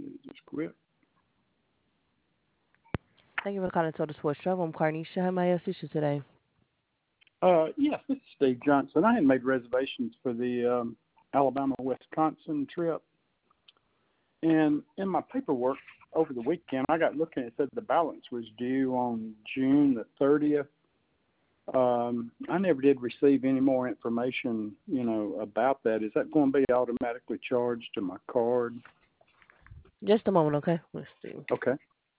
Just quit. Thank you for calling Total Sports Travel. I'm Carnisha. How may I assist you today? Yes, this is Steve Johnson. I had made reservations for the Alabama-Wisconsin trip. And in my paperwork over the weekend, I got looking, it said the balance was due on June the 30th. I never did receive any more information, about that. Is that going to be automatically charged to my card? Just a moment, okay? Let's see. Okay.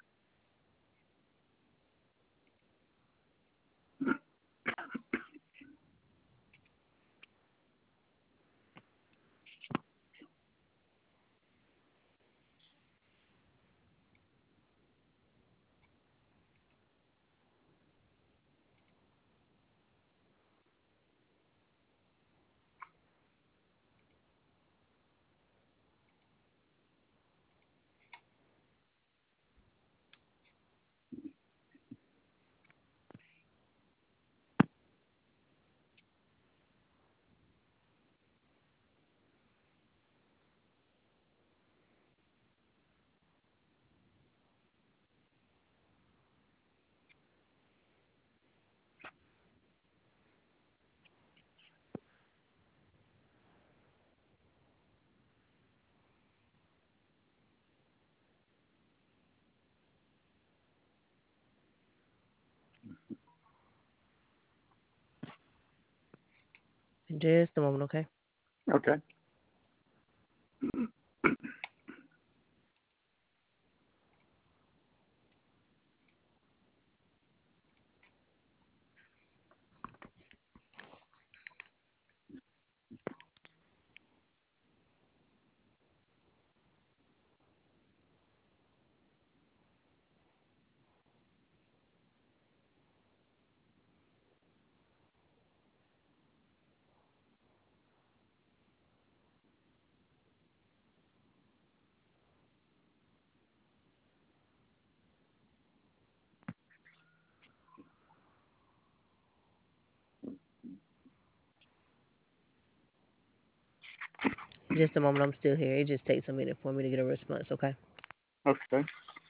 Just a moment, okay? Okay. Just a moment. I'm still here. It just takes a minute for me to get a response, okay? Okay.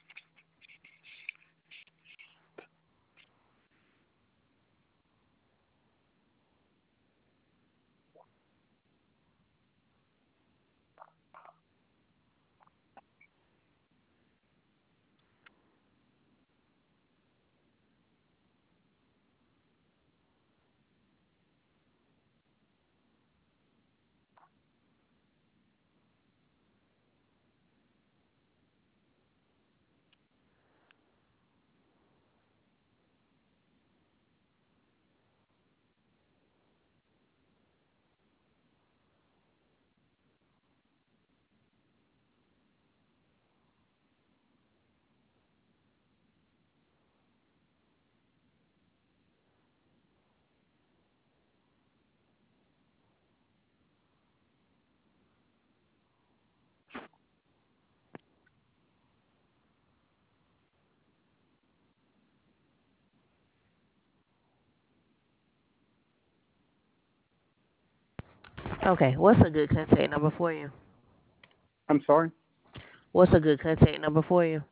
Okay. What's a good contact number for you? I'm sorry? What's a good contact number for you?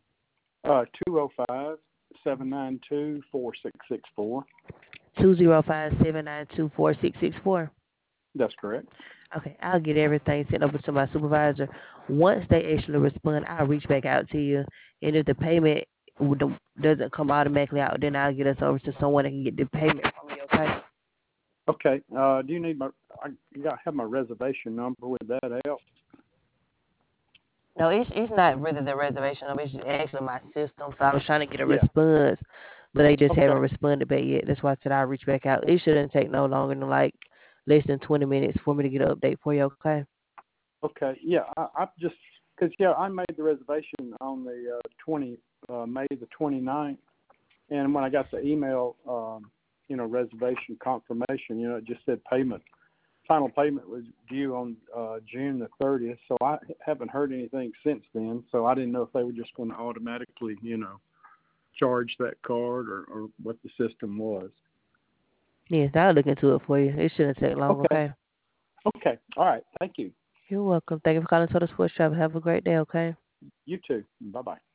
205-792-4664. 205-792-4664. That's correct. Okay, I'll get everything sent over to my supervisor. Once they actually respond, I'll reach back out to you. And if the payment doesn't come automatically out, then I'll get us over to someone that can get the payment from you, okay? Okay. Do you need I got to have my reservation number. Would that help? No, it's not really the reservation number. It's actually my system. So I was trying to get a Yeah. response, but they just Okay. haven't responded back yet. That's why I said I'll reach back out. It shouldn't take no longer than like less than 20 minutes for me to get an update for you, okay? Okay. Yeah. I just because I made the reservation on the May the 29th, and when I got the email, reservation confirmation, it just said final payment was due on June the 30th. So I haven't heard anything since then. So I didn't know if they were just going to automatically, charge that card or what the system was. Yes, I'll look into it for you. It shouldn't take long, Okay. okay? Okay. All right. Thank you. You're welcome. Thank you for calling Total Sports Travel. Have a great day, okay? You too. Bye-bye.